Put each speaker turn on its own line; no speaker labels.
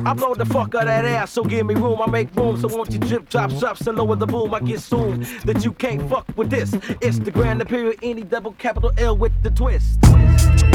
I blow the fuck out that ass, so give me room. I make room, so won't you drip, drop, drops, and lower the boom. I get soon that you can't fuck with this. It's the Grand Imperial, any double capital L with the twist.